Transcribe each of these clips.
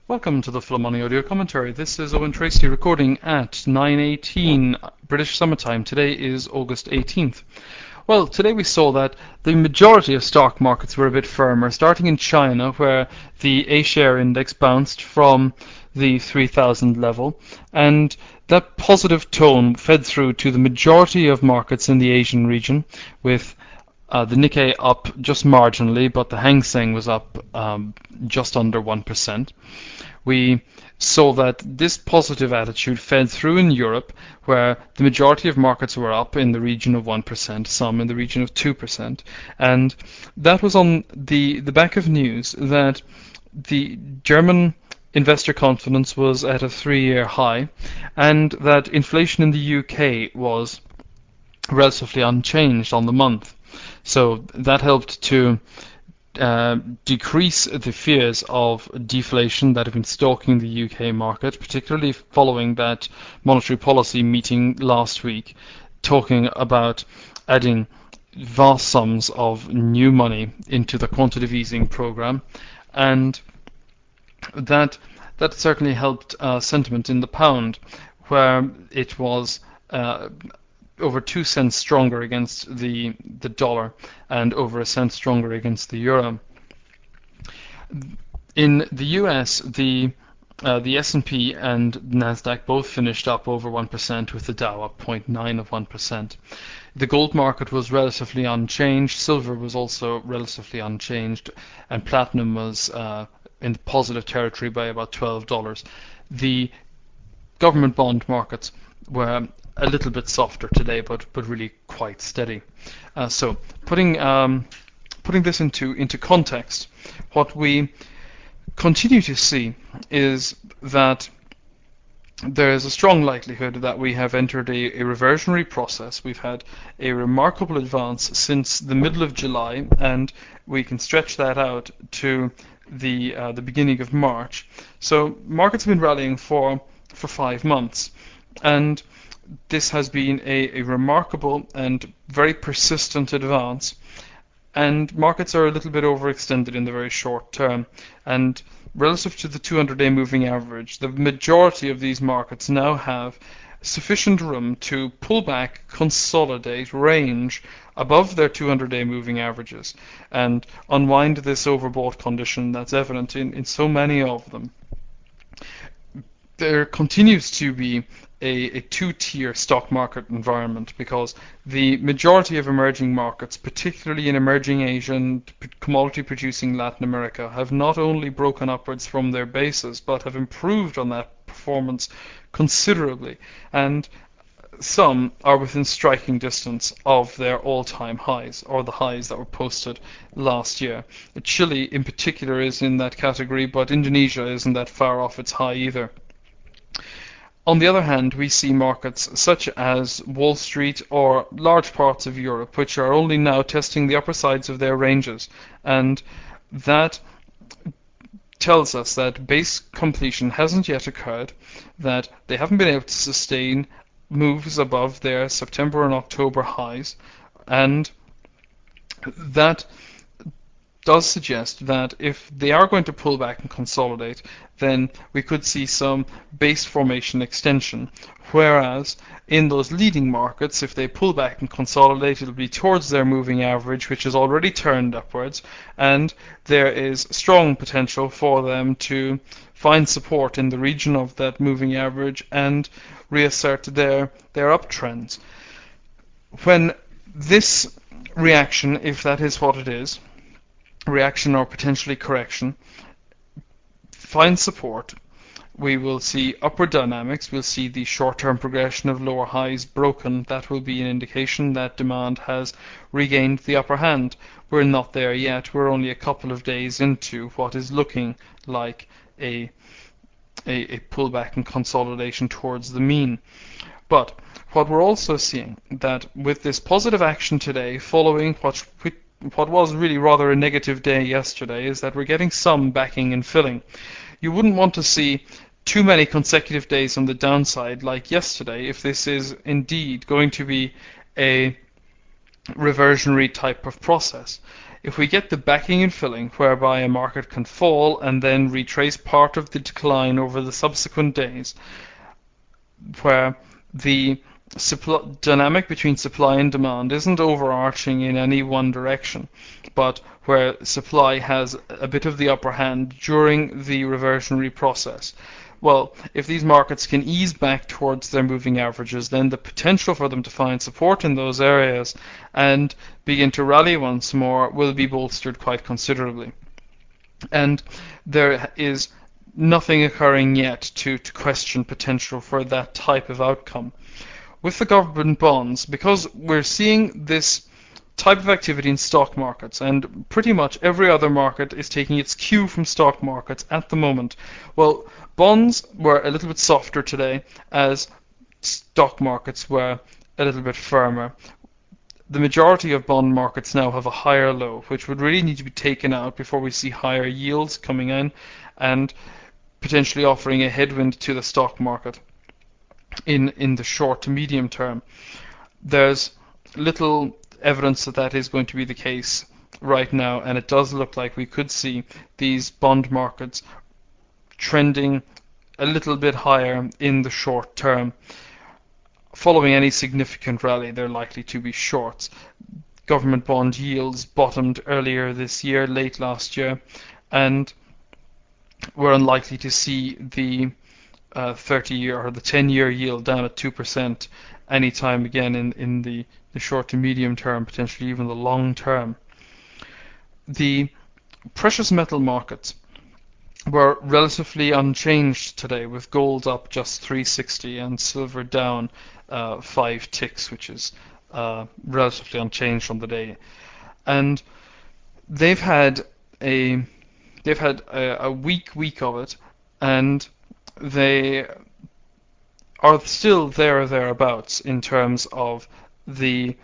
Welcome to the Full Money Audio Commentary. This is Owen Tracy recording at 9:18 British Summer Time. Today is August 18th. Well, today we saw that the majority of stock markets were a bit firmer, starting in China, where the A-share index bounced from the 3,000 level, and that positive tone fed through to the majority of markets in the Asian region, with the Nikkei up just marginally, but the Hang Seng was up just under 1%. We saw that this positive attitude fed through in Europe, where the majority of markets were up in the region of 1%, some in the region of 2%. And that was on the back of news that the German investor confidence was at a 3-year high, and that inflation in the UK was relatively unchanged on the month. So that helped to decrease the fears of deflation that have been stalking the UK market, particularly following that monetary policy meeting last week, talking about adding vast sums of new money into the quantitative easing program, and that certainly helped sentiment in the pound, where it was over 2 cents stronger against the dollar and over a cent stronger against the euro. In the US, the S&P and Nasdaq both finished up over 1%, with the Dow up 0.9 of 1%. The gold market was relatively unchanged. Silver was also relatively unchanged, and platinum was in the positive territory by about $12. The government bond markets were a little bit softer today, but really quite steady. So putting this into context, what we continue to see is that there is a strong likelihood that we have entered a reversionary process. We've had a remarkable advance since the middle of July, and we can stretch that out to the beginning of March. So markets have been rallying for 5 months, and this has been a remarkable and very persistent advance, and markets are a little bit overextended in the very short term. And relative to the 200-day moving average, the majority of these markets now have sufficient room to pull back, consolidate, range above their 200-day moving averages, and unwind this overbought condition that's evident in so many of them. There continues to be a two-tier stock market environment, because the majority of emerging markets, particularly in emerging Asia and commodity-producing Latin America, have not only broken upwards from their bases, but have improved on that performance considerably, and some are within striking distance of their all-time highs, or the highs that were posted last year. Chile in particular is in that category, but Indonesia isn't that far off its high either. On the other hand, we see markets such as Wall Street or large parts of Europe, which are only now testing the upper sides of their ranges, and that tells us that base completion hasn't yet occurred, that they haven't been able to sustain moves above their September and October highs, and that does suggest that if they are going to pull back and consolidate, then we could see some base formation extension. Whereas in those leading markets, if they pull back and consolidate, it'll be towards their moving average, which has already turned upwards, and there is strong potential for them to find support in the region of that moving average and reassert their uptrends. When this reaction, if that is what it is, reaction or potentially correction, finds support, we will see upward dynamics. We'll see the short-term progression of lower highs broken. That will be an indication that demand has regained the upper hand. We're not there yet. We're only a couple of days into what is looking like a pullback and consolidation towards the mean. But what we're also seeing, that with this positive action today, following what was really rather a negative day yesterday, is that we're getting some backing and filling. You wouldn't want to see too many consecutive days on the downside like yesterday if this is indeed going to be a reversionary type of process. if we get the backing and filling whereby a market can fall and then retrace part of the decline over the subsequent days, where the dynamic between supply and demand isn't overarching in any one direction, but where supply has a bit of the upper hand during the reversionary process. Well, if these markets can ease back towards their moving averages, then the potential for them to find support in those areas and begin to rally once more will be bolstered quite considerably. And there is nothing occurring yet to question potential for that type of outcome. With the government bonds, because we're seeing this type of activity in stock markets, and pretty much every other market is taking its cue from stock markets at the moment. Well, bonds were a little bit softer today as stock markets were a little bit firmer. The majority of bond markets now have a higher low, which would really need to be taken out before we see higher yields coming in and potentially offering a headwind to the stock market in the short to medium term. There's little evidence that that is going to be the case right now, and it does look like we could see these bond markets trending a little bit higher in the short term. Following any significant rally, they're likely to be shorts. Government bond yields bottomed earlier this year, late last year, and we're unlikely to see the 30-year or the 10-year yield down at 2% anytime again in the short to medium term, potentially even the long term. The precious metal markets were relatively unchanged today, with gold up just 360 and silver down 5 ticks, which is relatively unchanged on the day. And they've had a week of it, and they are still there or thereabouts in terms of the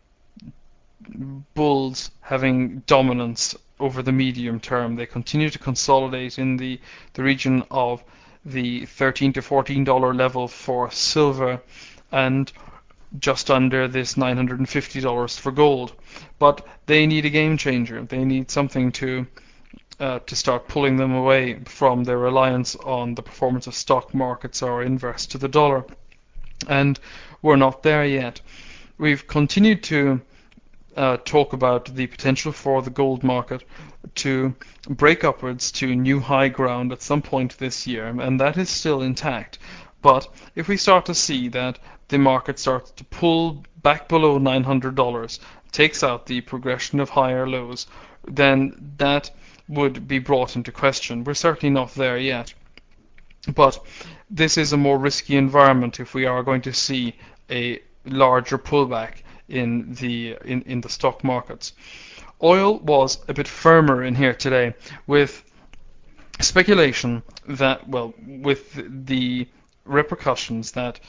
bulls having dominance over the medium term. They continue to consolidate in the region of the $13 to $14 level for silver and just under this $950 for gold. But they need a game changer. They need something to start pulling them away from their reliance on the performance of stock markets or inverse to the dollar. And we're not there yet. We've continued to talk about the potential for the gold market to break upwards to new high ground at some point this year, and that is still intact. But if we start to see that the market starts to pull back below $900, takes out the progression of higher lows, then that would be brought into question. We're certainly not there yet. But this is a more risky environment if we are going to see a larger pullback in the stock markets. Oil was a bit firmer in here today, with speculation that, well, with the repercussions that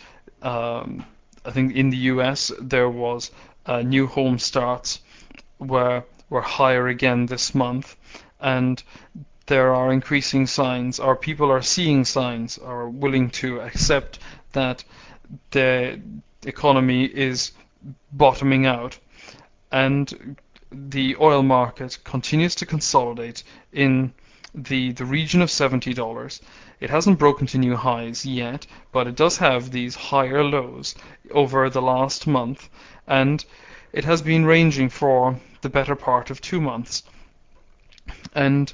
I think in the US there was new home starts were higher again this month, and there are increasing signs, or people are seeing signs, or willing to accept that the economy is bottoming out, and the oil market continues to consolidate in the region of $70. It hasn't broken to new highs yet, but it does have these higher lows over the last month, and it has been ranging for the better part of 2 months. And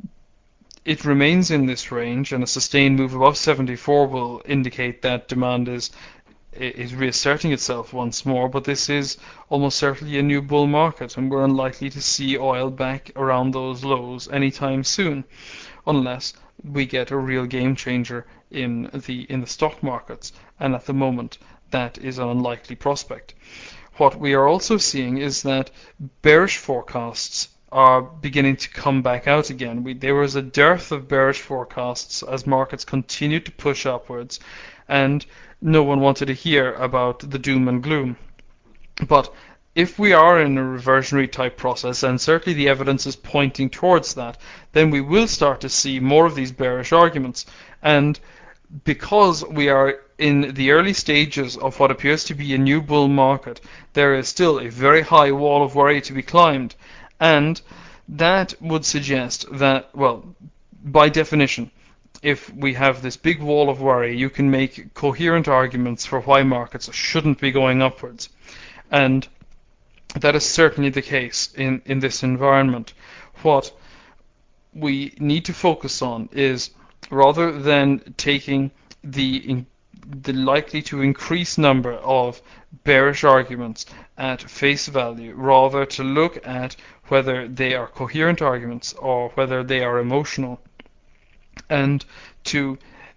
it remains in this range, and a sustained move above 74 will indicate that demand is reasserting itself once more, but this is almost certainly a new bull market, and we're unlikely to see oil back around those lows anytime soon, unless we get a real game changer in the stock markets, and at the moment that is an unlikely prospect. What we are also seeing is that bearish forecasts are beginning to come back out again. There was a dearth of bearish forecasts as markets continued to push upwards, and no one wanted to hear about the doom and gloom. But if we are in a reversionary type process, and certainly the evidence is pointing towards that, then we will start to see more of these bearish arguments. And because we are in the early stages of what appears to be a new bull market, there is still a very high wall of worry to be climbed. And that would suggest that, well, by definition, if we have this big wall of worry, you can make coherent arguments for why markets shouldn't be going upwards. And that is certainly the case in this environment. What we need to focus on is, rather than taking the likely to increase number of bearish arguments at face value, rather to look at whether they are coherent arguments or whether they are emotional, and to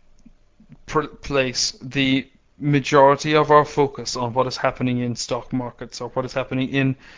place the majority of our focus on what is happening in stock markets or what is happening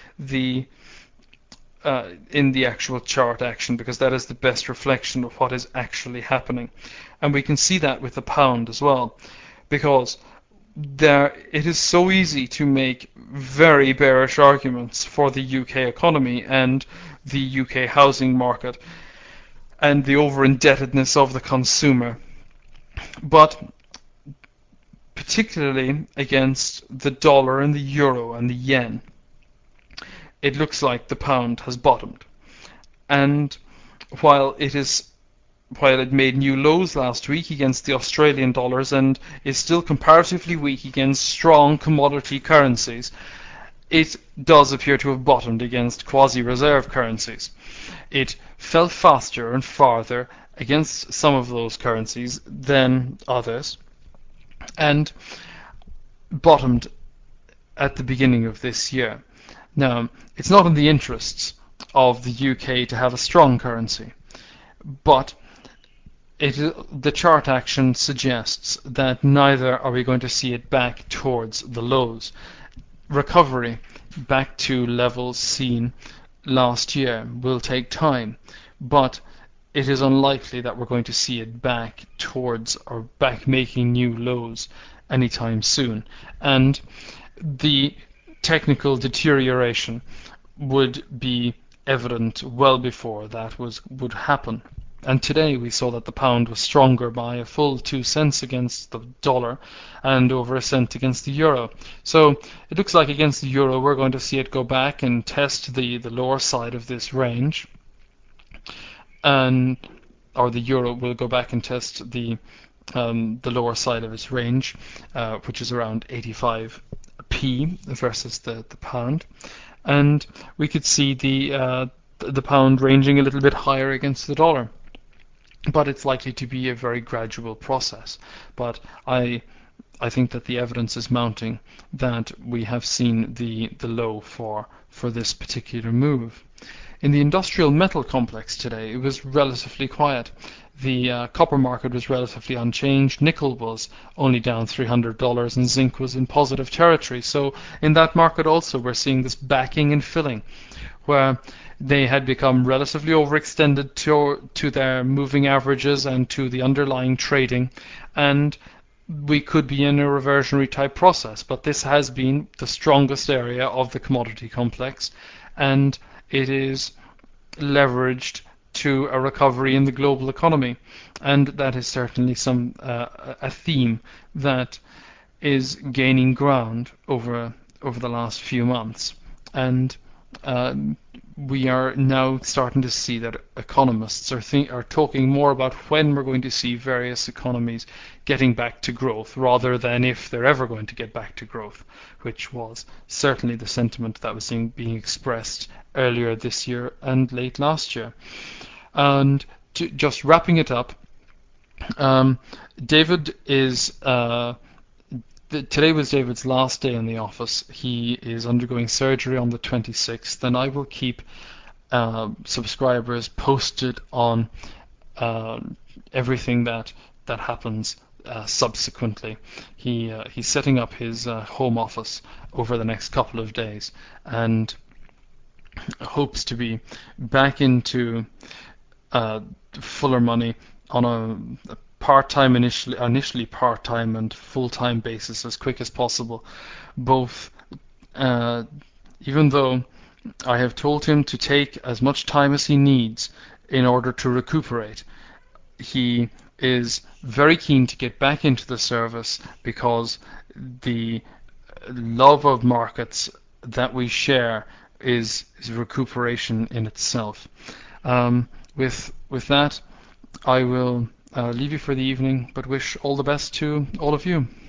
in the actual chart action, because that is the best reflection of what is actually happening. And we can see that with the pound as well, because it is so easy to make very bearish arguments for the UK economy and the UK housing market and the over-indebtedness of the consumer. But particularly against the dollar and the euro and the yen, it looks like the pound has bottomed. And while it made new lows last week against the Australian dollars and is still comparatively weak against strong commodity currencies, it does appear to have bottomed against quasi-reserve currencies. It fell faster and farther against some of those currencies than others, and bottomed at the beginning of this year. Now, it's not in the interests of the UK to have a strong currency, but the chart action suggests that neither are we going to see it back towards the lows. Recovery back to levels seen last year will take time, but it is unlikely that we're going to see it back towards or back making new lows anytime soon. And the technical deterioration would be evident well before that would happen. And today we saw that the pound was stronger by a full 2 cents against the dollar and over a cent against the euro. So it looks like against the euro we're going to see it go back and test the lower side of this range, or the euro will go back and test the lower side of its range, which is around 85p versus the pound. And we could see the pound ranging a little bit higher against the dollar. But it's likely to be a very gradual process. But I think that the evidence is mounting that we have seen the low for this particular move. In the industrial metal complex today, it was relatively quiet. The copper market was relatively unchanged. Nickel was only down $300 and zinc was in positive territory. So in that market also we're seeing this backing and filling, where they had become relatively overextended to their moving averages and to the underlying trading, and we could be in a reversionary type process. But this has been the strongest area of the commodity complex, and it is leveraged to a recovery in the global economy, and that is certainly a theme that is gaining ground over the last few months. And we are now starting to see that economists are talking more about when we're going to see various economies getting back to growth, rather than if they're ever going to get back to growth, which was certainly the sentiment that was being expressed earlier this year and late last year. And just wrapping it up, David is... Today was David's last day in the office. He is undergoing surgery on the 26th, and I will keep subscribers posted on everything that happens subsequently. He's setting up his home office over the next couple of days and hopes to be back into fuller money on a part-time initially part-time and full-time basis as quick as possible. Both, even though I have told him to take as much time as he needs in order to recuperate, he is very keen to get back into the service because the love of markets that we share is recuperation in itself. With that, I will leave you for the evening, but wish all the best to all of you.